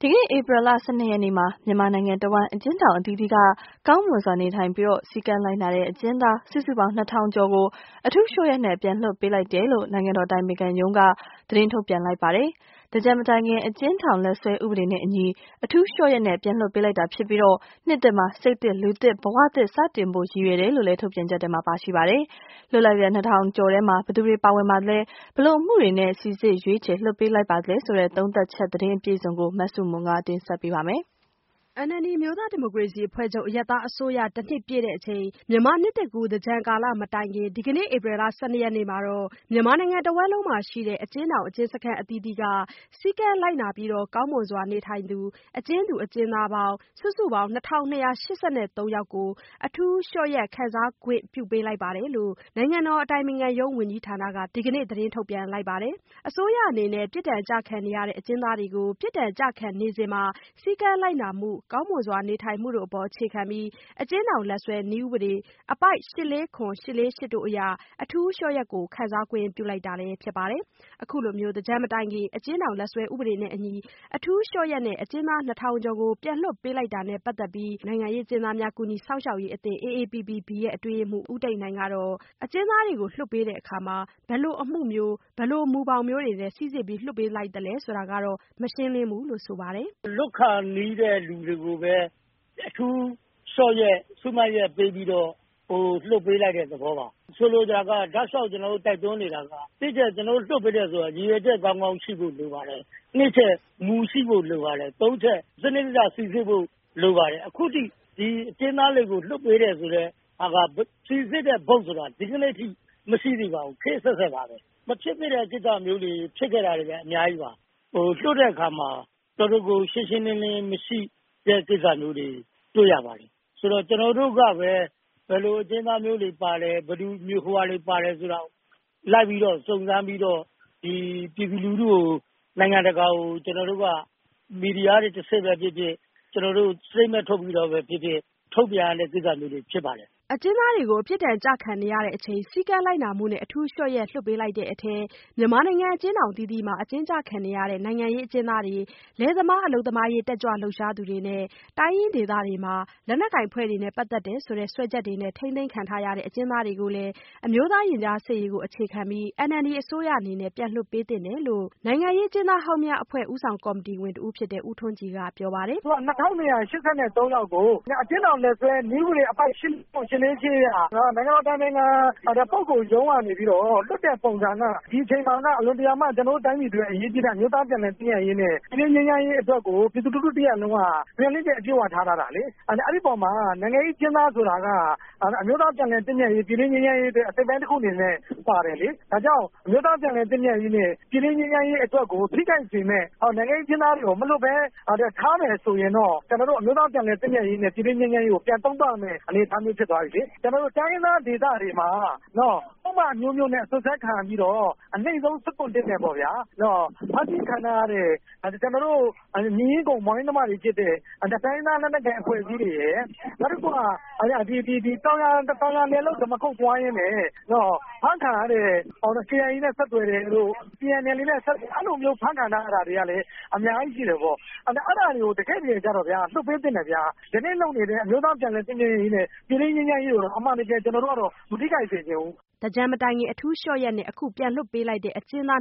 ဒီကနေ့ဧပြီလ12ရက်နေ့မှာမြန်မာနိုင်ငံတဝန်းအကျဉ်းထောင်အသီးသီးကကောင်းမွန်စွာနေထိုင်ပြီးစည်းကမ်းလိုက်နာတဲ့အကျဉ်းသားစုစုပေါင်း 2000 ကျော်ကိုအထူးလျှော့ရက်နဲ့ပြန်လွှတ်ပေးလိုက်တယ်လို့နိုင်ငံတော်အတိုင်ပင်ခံရုံးကသတင်းထုတ်ပြန်လိုက်ပါတယ်။သင်္ကြန်မတိုင်ခင်အကျဉ်းထောင်လက်စွဲဥပဒေနဲ့အညီအထူးလျှော့ရက်နဲ့ပြန်လွှတ်ပေးလိုက်တာဖြစ်ပြီးနှစ်သစ်မှာစိတ်သစ်လူသစ်ဘဝသစ်စတင်ဖို့ရည်ရွယ်တယ်လို့လည်းထုတ်ပြန်ချက်ထဲမှာပါရှိပါတယ်။လွှတ်လိုက်တဲ့ 2000 ကျော်ထဲမှာဘယ်သူတွေပါဝင်ပါသလဲဘယ်လိုအမှုတွေနဲ့စီစစ်ရွေးချယ်လွှတ်ပေးလိုက်ပါသလဲဆိုတဲ့သုံးသပ်ချက်သတင်းအပြည့်အစုံကိုမဆုမွန်ကတင်ဆက်ပေးပါမယ်။ NLD အမျိုးသားဒီမိုကရေစီအဖွဲ့ချုပ်အရပ်သားအစိုးရတနှစ်ပြည့်တဲ့အချိန်မြန်မာနှစ်သစ်ကူးသင်္ကြန်ကာလမတိုင်ခင်ဒီကနေ့ဧပြီလ12ရက်နေ့မှာမြန်မာနိုင်ငံတဝန်းလုံးမှာရှိတဲ့အကျဉ်းထောင်အကျဉ်းစခန်းအသီးသီးကစည်းကမ်းလိုက်နာပြီးကောင်းမွန်စွာနေထိုင်သူအကျဉ်းသူအကျဉ်းသားပေါင်းစုစုပေါင်း 2283 ယောက်ကိုအထူးလျှော့ရက်ခံစားခွင့်ပြုပေးလိုက်ပါတယ်လို့နိုင်ငံတော်အတိုင်ပင်ခံရုံးဝန်ကြီးဌာနကဒီကနေ့သတင်းထုတ်ပြန်လိုက်ပါတယ်။အစိုးရအနေနဲ့ပြစ်ဒဏ်ကျခံနေရတဲ့အကျဉ်းသားတွေကိုပြစ်ဒဏ်ကျခံနေစဉ်မှာစည်းကမ်းလိုက်နာမှုကောင်းမွန်စွာနေထိုင်မှုတို့အပေါ်အခြေခံပြီးအကျဉ်းထောင်လက်စွဲနည်းဥပဒေအပိုဒ် 849 848 တို့အရအထူးလျှော့ရက်ကိုခံစားခွင့်ပြုလိုက်တာလည်းဖြစ်ပါတယ်။အခုလိုမျိုးသင်္ကြန်မတိုင်ခင်အကျဉ်းထောင်လက်စွဲဥပဒေနဲ့အညီအထူးလျှော့ရက်နဲ့အကျဉ်းသား 2000 ကျော်ကိုပြန်လွှတ်ပေးလိုက်တာနဲ့ပတ်သက်ပြီးနိုင်ငံရေးအကျဉ်းသားများကူညီစောင့်ရှောက်ရေးအသင်း AAPPB ရဲ့အတွင်းရေးမှူးဦးတိတ်နိုင်ကတော့အကျဉ်းသားတွေကိုလွှတ်ပေးတဲ့အခါမှာဘယ်လိုအမှုမျိုးဘယ်လိုမူဘောင်မျိုးတွေနဲ့စိစစ်ပြီးလွှတ်ပေးလိုက်သလဲဆိုတာကတော့မရှင်းလင်းဘူးလို့ဆိုပါတယ်။လွတ်ခါနီးတဲ့လူတွေကိုပဲအထူးလျှော့ရက်ဆုမှတ်ရက်ပေးပြီးတော့လွှတ်ပေးလိုက်တဲ့သဘောပါဆိုလိုတာကဓာတ်လျှောက်ကျွန်တော်တို့တိုက်တွန်းနေတာကတစ်ချက်ကျွန်တော်တို့လွှတ်ပေးတဲ့ဆိုတာရည်ရွယ်ချက်ကောင်းကောင်းရှိဖို့လိုပါတယ်နှစ်ချက်မူရှိဖို့လိုပါတယ်သုံးချက်စနစ်တကျစီစစ်ဖို့လိုပါတယ်အခုထိဒီအကျဉ်းသားတွေကိုလွှတ်ပေးတယ်ဆိုတော့စီစစ်တဲ့ဘုတ်ဆိုတာဒီကနေ့ထိမရှိသေးပါဘူးခေတ်ဆက်ဆက်ပါပဲမဖြစ်သေးတဲ့ကိစ္စမျိုးတွေဖြစ်ခဲ့တာတွေလည်းအများကြီးပါလွှတ်တဲ့အခါမှာတော်တော်ကိုရှင်းရှင်းလင်းလင်းမရှိတဲ့ကိစ္စမျိုးတွေတွေ့ရပါတယ်ဆိုတော့ကျွန်တော်တို့ကပဲဘယ်လိုအကျဉ်းသားမျိုးတွေပါတယ်ဘယ်သူမျိုးဟိုဟာတွေပါတယ်ဆိုတော့လိုက်ပြီးတော့စုံစမ်းပြီးတော့ဒီပြည်သူလူထုကိုနိုင်ငံတကာကိုကျွန်တော်တို့ကမီဒီယာတွေတစ်ဆက်ပဲဖြစ်ဖြစ်ကျွန်တော်တို့စိတ်မဲ့ထုတ်ပြီးတော့ပဲဖြစ်ဖြစ်ထုတ်ပြန်ရတဲ့ကိစ္စမျိုးတွေဖြစ်ပါတယ်အကျဉ်းသားတွေကိုအပြစ်ဒဏ်ကျခံနေရတဲ့အချိန်စည်းကမ်းလိုက်နာမှုနဲ့အထူးလျှော့ရက်လွှတ်ပေးလိုက်တဲ့အထက်မြန်မာနိုင်ငံအကျဉ်းထောင်အသီးသီးမှာအကျဉ်းကျခံနေရတဲ့နိုင်ငံရေးအကျဉ်းသားတွေလယ်သမားအလုပ်သမားရေးတက်ကြွလှုပ်ရှားသူတွေနဲ့တိုင်းရင်းဒေသတွေမှာလက်နက်ကိုင်ဖွဲ့တွေနဲ့ပတ်သက်တယ်ဆိုတဲ့စွဲချက်တွေနဲ့ထိန်းသိမ်းခံထားရတဲ့အကျဉ်းသားတွေကိုလည်းအမျိုးသားရင်ကြားစေ့ရေးကိုအခြေခံပြီး NLD အစိုးရအနေနဲ့ပြန်လွှတ်ပေးသင့်တယ်လို့နိုင်ငံရေးအကျဉ်းသားဟောင်းများအဖွဲ့ဦးဆောင်ကော်မတီဝင်တဦးဖြစ်တဲ့ဦးထွန်းကြည်ကပြောပါတယ်။2283 ယောက်ကိုအကျဉ်းထောင်လက်စွဲနည်းဥပဒေအပိုဒ် 848 ရနိုင်ငံတော်တိုင်ပင်ခံပုဂ္ဂိုလ်ရုံးကနေပြီးတော့လွတ်တဲ့ပုံစံကဒီအချိန်မှာကအလွန်တရာမှကျွန်တော်တို့တိုင်းပြည်တွေအရေးကြီးတဲ့မျိုးသားပြန်လည်တည်ရရေးနဲ့ပြည်ငြိမ်းချမ်းရေးအတွက်ကိုပြည်သူလူထုတရက်လုံးကပြန်လည်အပြည့်ဝထားတာလေအဲ့ဒီပုံမှာနိုင်ငံရေးကျင်းသားဆိုတာကအမျိုးသားပြန်လည်တည်ရရေးပြည်ငြိမ်းချမ်းရေးအတွက်အစိပ်ပိုင်းတစ်ခုအနေနဲ့ပါတယ်လေဒါကြောင့်အမျိုးသားပြန်လည်တည်ရရေးနဲ့ပြည်ငြိမ်းချမ်းရေးအတွက်ကိုထိခိုက်စေမဲ့နိုင်ငံရေးကျင်းသားတွေကိုမလွတ်ဘဲထားမယ်ဆိုရင်တော့ကျွန်တော်တို့အမျိုးသားပြန်လည်တည်ရရေးနဲ့ပြည်ငြိမ်းချမ်းရေးကိုပြန်သုံးသပ်မယ်အနေအထားမျိုးဖြစ်သွားပြီလေကျွန်တော်တို့တိုင်းရင်းသားဒေသတွေမှာဥပမာမျိုးမျိုးနဲ့ဆွဆက်ခံပြီးတော့အနှိမ့်ဆုံးစကွန်တစ်နဲ့ပေါ့ဗျာဖတ်ပြီးခံရတဲ့ကျွန်တော်တို့ညီရင်းကုန်မောင်းနှမတွေဖြစ်တဲ့တိုင်းသားလက်နက်ကိုင်အဖွဲ့အစည်းတွေရဲ့နောက်တစ်ခုကဒီတောင်ရနယ်လို့ဓမ္မခုတ်သွားရင်းနဲ့ဖန်ခံရတဲ့KIA နဲ့ဆက်သွယ်တယ်လို့ PNL နဲ့ဆက်အဲ့လိုမျိုးဖန်ခံရတာတွေကလည်းအများကြီးရှိတယ်ပေါ့အဲ့ဒါတွေကိုတကယ်တကယ်ကြတော့ဗျာလွတ်ပေးတင်တယ်ဗျာဒီနေ့လုပ်နေတဲ့အမျိုးသားပြန်လည်တည်ငြိမ်ရေးနဲ့ပြည်ငြိမ်းချမ်းရေးကိုအမှန်တကယ်ကျွန်တော်တို့ကတော့မထိခိုက်စေချင်ဘူးသင်္ကြန်မတိုင်ခင်အထူးလျှော့ရက်နဲ့အခုပြန်လွှတ်ပေးလိုက်တဲ့အကျဉ်းသား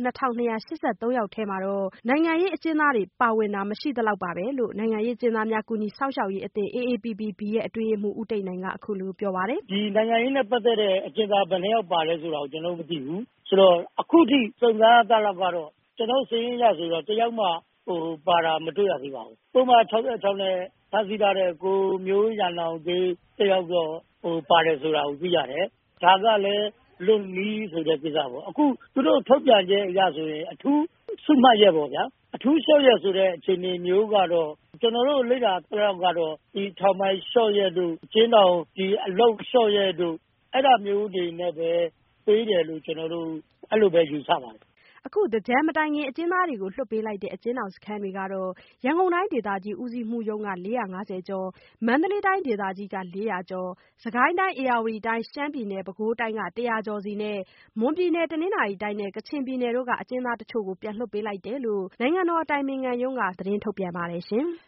2283 ယောက်ထဲမှာနိုင်ငံရေးအကျဉ်းသားတွေပါဝင်တာမရှိသလောက်ပါပဲလို့နိုင်ငံရေးအကျဉ်းသားများကူညီစောင့်ရှောက်ရေးအသင်း AAPPB ရဲ့အတွင်းရေးမှူးဦးတိတ်နိုင်ကအခုလိုပြောပါတယ်ဒီနိုင်ငံရေးနဲ့ပတ်သက်တဲ့အကျဉ်းသားဘယ်နှယောက်ပါလဲဆိုတာကိုကျွန်တော်မသိဘူးဆိုတော့အခုထိစုံစမ်းသလောက်ကတော့ကျွန်တော်စရင်းရဆိုတော့တယောက်မှပါတာမတွေ့ရသေးပါဘူးပုံမှန်66နဲ့ဖမ်းဆီးထားတဲ့ကိုမျိုးရန်အောင်ကြီးတယောက်တော့ပါတယ်ဆိုတာကိုသိရတယ်ဒါကလည်းလွတ်နီးဆိုတဲ့ကိစ္စပေါ့အခုသူတို့ထုတ်ပြန်ခြင်းအရဆိုရင်အထူးဆုမှတ်ရက်ပေါ့ဗျာအထူးလျှော့ရက်ဆိုတဲ့အခြေအနေမျိုးကတော့ကျွန်တော်တို့လေ့လာတော့ကတော့ဒီထောင်ပိုင်းလျှော့ရက်တို့ကျင်းတော်ဒီအလုပ်လျှော့ရက်တို့အဲ့ဒါမျိုးတွေနဲ့ပဲပေးတယ်လို့ကျွန်တော်တို့အဲ့လိုပဲယူဆပါတယ်အခုသင်္ကြန်မတိုင်ခင်အကျဉ်းသားတွေကိုလွှတ်ပေးလိုက်တဲ့အကျဉ်းထောင်စခန်းတွေကတော့ရန်ကုန်တိုင်းဒေသကြီးဦးစီးမှုရုံးက450ကျော်မန္တလေးတိုင်းဒေသကြီးက400ကျော်စစ်ကိုင်းတိုင်းဧရာဝတီတိုင်းရှမ်းပြည်နယ်ပဲခူးတိုင်းက100ကျော်စီနဲ့မွန်ပြည်နယ်တနင်္သာရီတိုင်းနဲ့ကချင်ပြည်နယ်တို့ကအကျဉ်းသားတချို့ကိုပြန်လွှတ်ပေးလိုက်တယ်လို့နိုင်ငံတော်အတိုင်ပင်ခံရုံးကသတင်းထုတ်ပြန်ပါတယ်ရှင်။